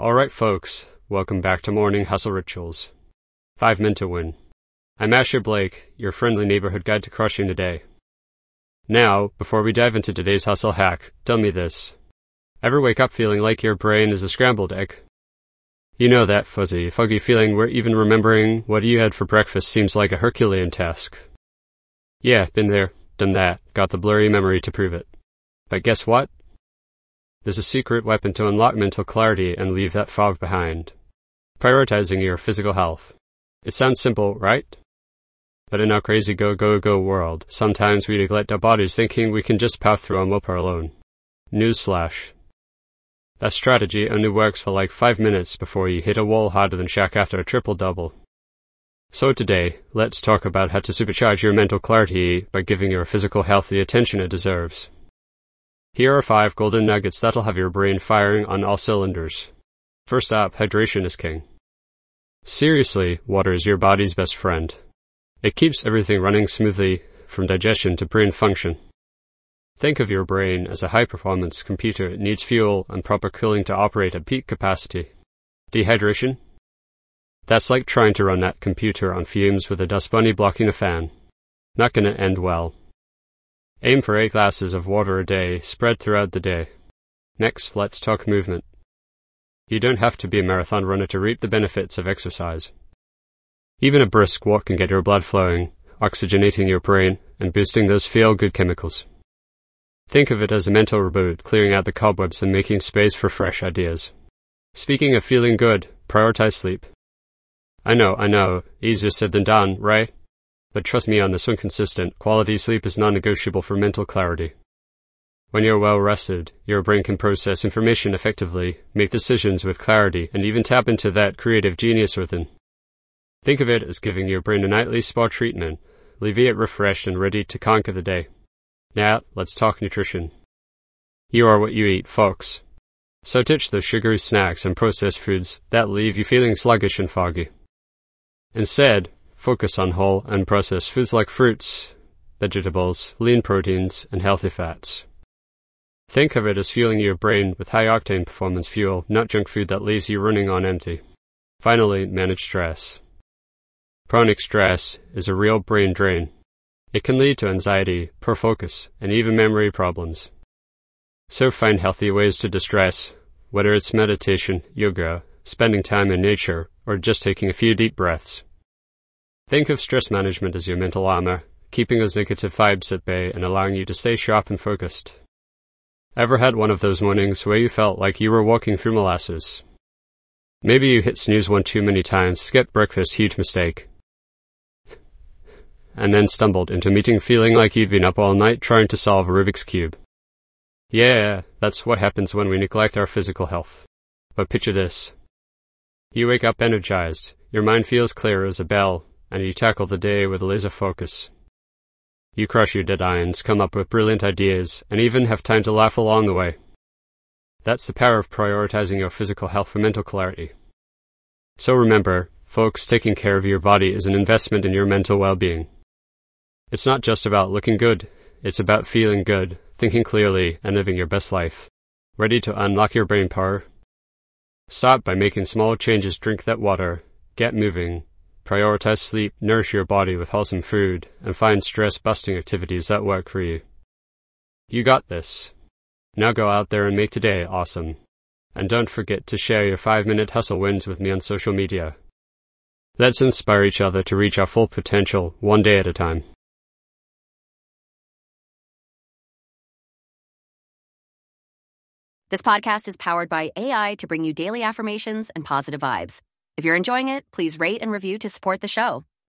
Alright folks, welcome back to Morning Hustle Rituals. 5 Men to Win. I'm Asher Blake, your friendly neighborhood guide to crushing the day. Now, before we dive into today's hustle hack, tell me this. Ever wake up feeling like your brain is a scrambled egg? You know that fuzzy, foggy feeling where even remembering what you had for breakfast seems like a Herculean task. Yeah, been there, done that, got the blurry memory to prove it. But guess what? There's a secret weapon to unlock mental clarity and leave that fog behind. Prioritizing your physical health. It sounds simple, right? But in our crazy go world, sometimes we neglect our bodies thinking we can just power through our willpower alone. Newsflash. That strategy only works for like 5 minutes before you hit a wall harder than Shaq after a triple-double. So today, let's talk about how to supercharge your mental clarity by giving your physical health the attention it deserves. Here are 5 golden nuggets that'll have your brain firing on all cylinders. First up, hydration is king. Seriously, water is your body's best friend. It keeps everything running smoothly, from digestion to brain function. Think of your brain as a high-performance computer. It needs fuel and proper cooling to operate at peak capacity. Dehydration? That's like trying to run that computer on fumes with a dust bunny blocking a fan. Not gonna end well. Aim for 8 glasses of water a day, spread throughout the day. Next, let's talk movement. You don't have to be a marathon runner to reap the benefits of exercise. Even a brisk walk can get your blood flowing, oxygenating your brain, and boosting those feel-good chemicals. Think of it as a mental reboot, clearing out the cobwebs and making space for fresh ideas. Speaking of feeling good, prioritize sleep. I know, easier said than done, right? But trust me on this one, consistent, quality sleep is non-negotiable for mental clarity. When you're well rested, your brain can process information effectively, make decisions with clarity, and even tap into that creative genius within. Think of it as giving your brain a nightly spa treatment, leaving it refreshed and ready to conquer the day. Now, let's talk nutrition. You are what you eat, folks. So ditch those sugary snacks and processed foods that leave you feeling sluggish and foggy. Instead, focus on whole, unprocessed foods like fruits, vegetables, lean proteins, and healthy fats. Think of it as fueling your brain with high-octane performance fuel, not junk food that leaves you running on empty. Finally, manage stress. Chronic stress is a real brain drain. It can lead to anxiety, poor focus, and even memory problems. So find healthy ways to distress, whether it's meditation, yoga, spending time in nature, or just taking a few deep breaths. Think of stress management as your mental armor, keeping those negative vibes at bay and allowing you to stay sharp and focused. Ever had one of those mornings where you felt like you were walking through molasses? Maybe you hit snooze one too many times, skipped breakfast, huge mistake, and then stumbled into a meeting feeling like you'd been up all night trying to solve a Rubik's Cube. Yeah, that's what happens when we neglect our physical health. But picture this. You wake up energized, your mind feels clear as a bell, and you tackle the day with laser focus. You crush your deadlines, come up with brilliant ideas, and even have time to laugh along the way. That's the power of prioritizing your physical health for mental clarity. So remember, folks, taking care of your body is an investment in your mental well-being. It's not just about looking good, it's about feeling good, thinking clearly, and living your best life. Ready to unlock your brain power? Start by making small changes. Drink that water, get moving, prioritize sleep, nourish your body with wholesome food, and find stress-busting activities that work for you. You got this. Now go out there and make today awesome. And don't forget to share your 5-minute hustle wins with me on social media. Let's inspire each other to reach our full potential, one day at a time. This podcast is powered by AI to bring you daily affirmations and positive vibes. If you're enjoying it, please rate and review to support the show.